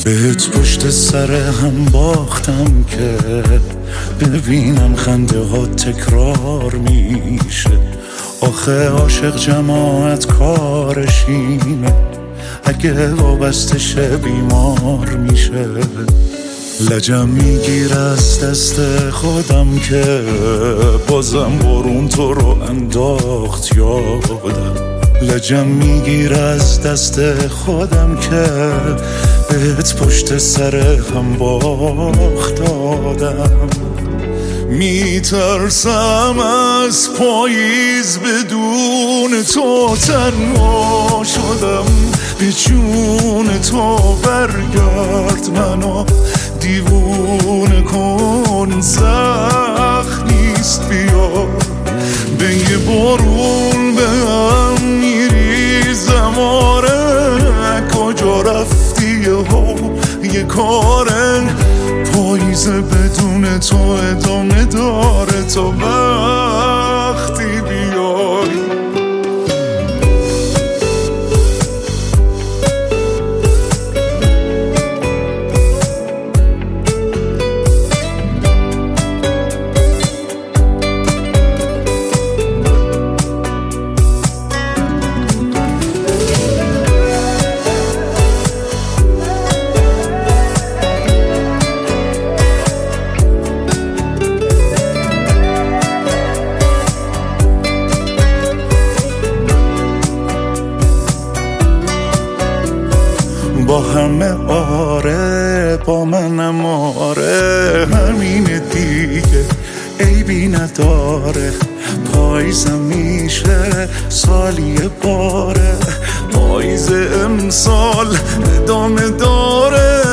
بهت پشت سر هم باختم که ببینم خنده ها تکرار میشه. آخه عاشق جماعت کارش اینه، اگه وابسته شه بیمار میشه. لجم میگیر از دست خودم که بازم بارون تو رو انداخت یادم. لجم میگیر از دست خودم که بهت پشت سر هم باخت دادم. میترسم از پاییز بدون تو تنها شدم، به جون تو برگرد منو دیوونه کن، سخت نیست بیا. به یه بارون به هم میریزم، آره کجا رفتی یه کارن. پاییزه بدون تو ادامه داره تا وقتی بیای. با همه آره، با منم آره، همینه دیگه عیبی نداره. پاییزم میشه سالی باره، پاییز امسال ادامه داره.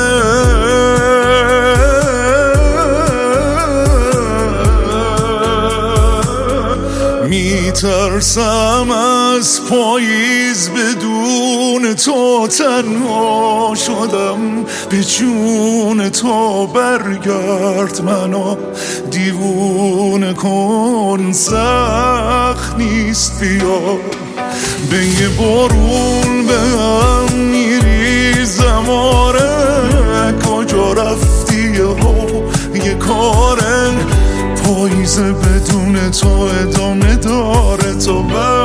میترسم از پاییز بدون تو تنها شدم، به جون تو برگرد منو دیوونه کن، سخت نیست بیا. به یه بارون به هم میریزم، آره کجا رفتی یه کارن. پاییز بدون تو ادامه داره تا